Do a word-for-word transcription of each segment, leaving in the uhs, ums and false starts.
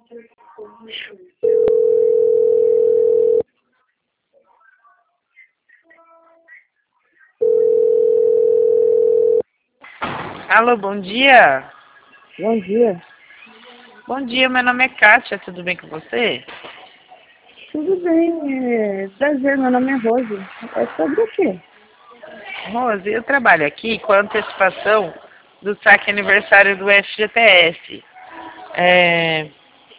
Alô, bom dia. Bom dia. Bom dia, meu nome é Kátia, tudo bem com você? Tudo bem, é, prazer, meu nome é Rose. É sobre o quê? Rose, eu trabalho aqui com a antecipação do saque aniversário do F G T S. É...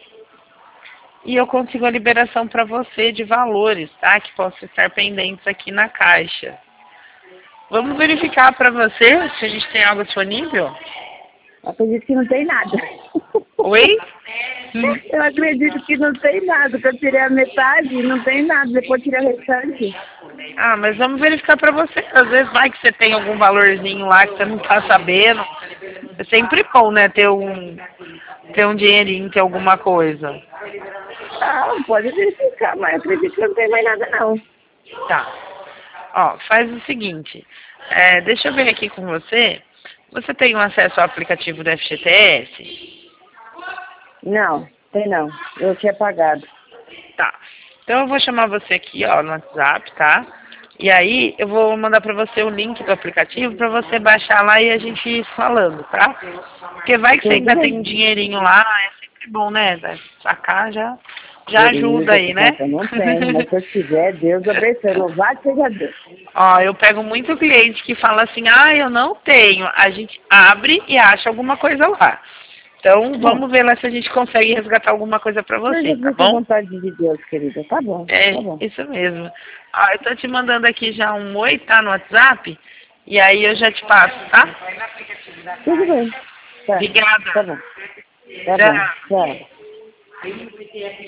E eu consigo a liberação para você de valores, tá? Que possam estar pendentes aqui na caixa. Vamos verificar para você se a gente tem algo disponível? Acredito que não tem nada. Oi? Eu acredito que não tem nada, que eu tirei a metade, não tem nada, depois tirei o restante. Ah, mas vamos verificar para você. Às vezes vai que você tem algum valorzinho lá que você não tá sabendo. É sempre bom, né? Ter um, ter um dinheirinho, ter alguma coisa. Ah, pode verificar, mas eu acredito que não tem mais nada não. Tá. Ó, faz o seguinte. É, deixa eu ver aqui com você. Você tem um acesso ao aplicativo do F G T S? Não, tem não. Eu tinha pagado. Tá. Então eu vou chamar você aqui, ó, no WhatsApp, tá? E aí eu vou mandar pra você o link do aplicativo pra você baixar lá e a gente ir falando, tá? Porque vai que você Tudo ainda tem bem. um dinheirinho lá, é sempre bom, né? Sacar já, já ajuda Querida, aí, né? eu não tenho, mas se eu tiver, Deus abençoe. Louvado seja Deus. Ó, eu pego muito cliente que fala assim, ah, eu não tenho. A gente abre e acha alguma coisa lá. Então, Bom, vamos ver lá se a gente consegue resgatar alguma coisa pra seja você, tá feita a bom? vontade de Deus, querida. Tá bom, É, tá bom. isso mesmo. Ó, eu tô te mandando aqui já um oi, tá, no WhatsApp? E aí eu já te passo, tá? Tudo bem. Tá, Obrigada. tá bom. Tá bom. Tchau. Tchau.